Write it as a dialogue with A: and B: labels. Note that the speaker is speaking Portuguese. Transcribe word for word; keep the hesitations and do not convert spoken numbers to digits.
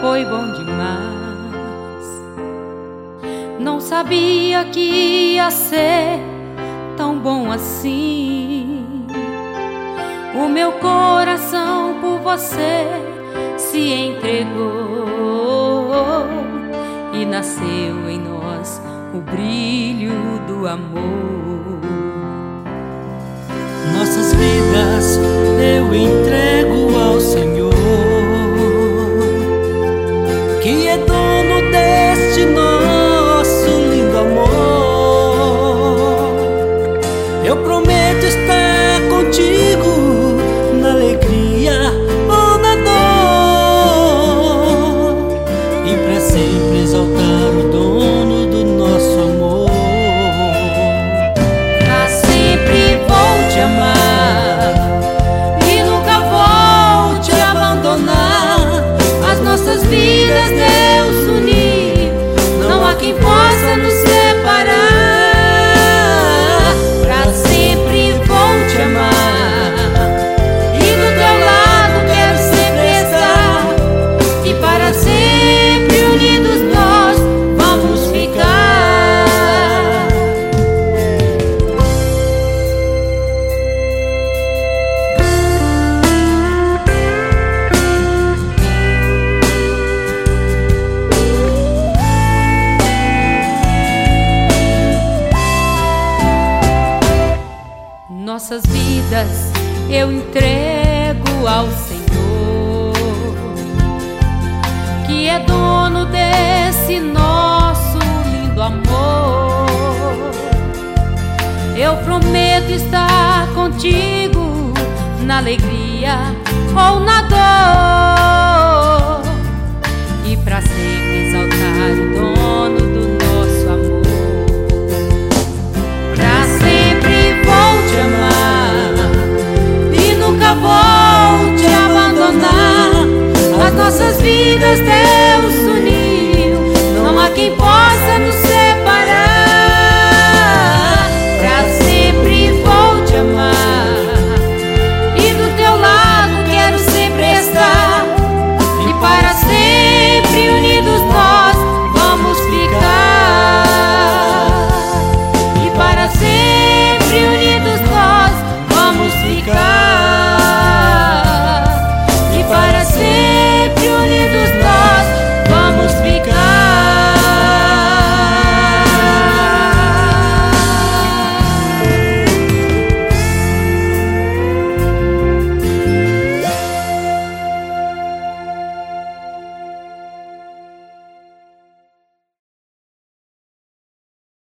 A: foi bom demais. Não sabia que ia ser tão bom assim. O meu coração por você se entregou e nasceu em nós o brilho do amor.
B: Nossas vidas eu entrego ao Senhor, que é dono deste nosso lindo amor. Eu prometo estar contigo na alegria ou na dor, e pra sempre exaltar o dono do nosso amor.
A: Pra sempre vou te amar e nunca vou te abandonar. As nossas vidas Deus uniu, não há quem possa nos separar. Pra sempre vou te amar e do teu lado quero sempre estar, e para sempre unidos nós vamos ficar. Nossas vidas eu entrego ao Senhor, que é dono desse nosso lindo amor. Eu prometo estar contigo na alegria ou na dor, e pra sempre exaltar o dono do nosso amor. Pra sempre vou te amar e nunca vou te abandonar. As nossas vidas